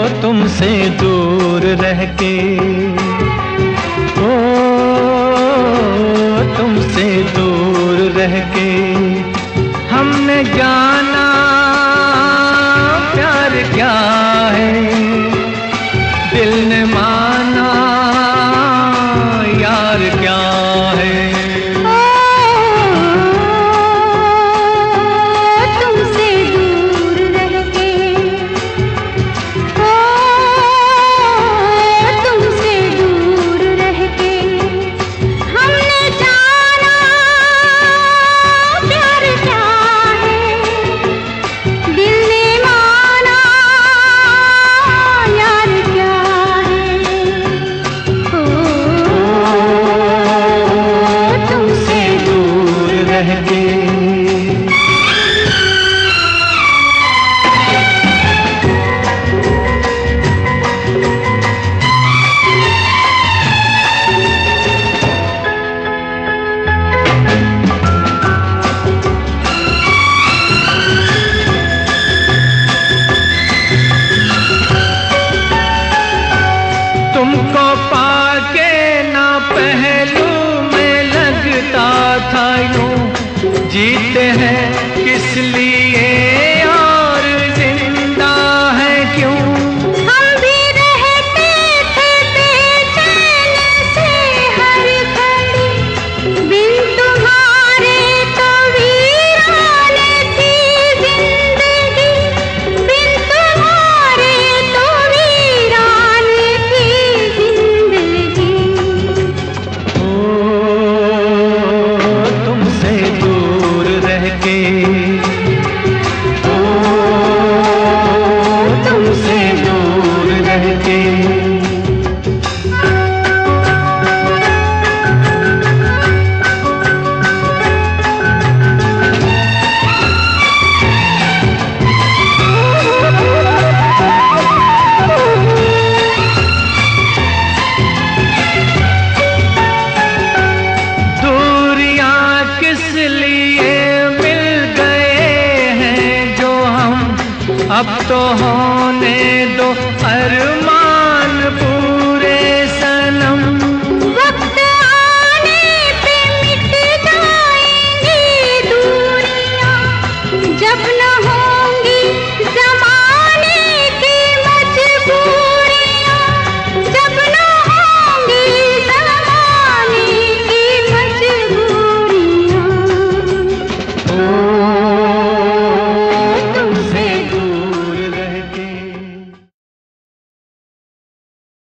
तुमसे दूर रह के, ओ तुमसे दूर रह के हमने जाना प्यार क्या है, दिल ने माना यार क्या है। तुमको पाके ना पहलू में लगता था यूं, जीते हैं किस लिए और जिंदा है क्यों। हम भी रहते थे बेचैन से हर घड़ी, बिन तुम्हारे तो वीरान थी जिंदगी, बिन तुम्हारे तो वीरान थी जिंदगी। तुमसे दूर रह के, तुमसे दूर रह के अब तो होने दो अरमान।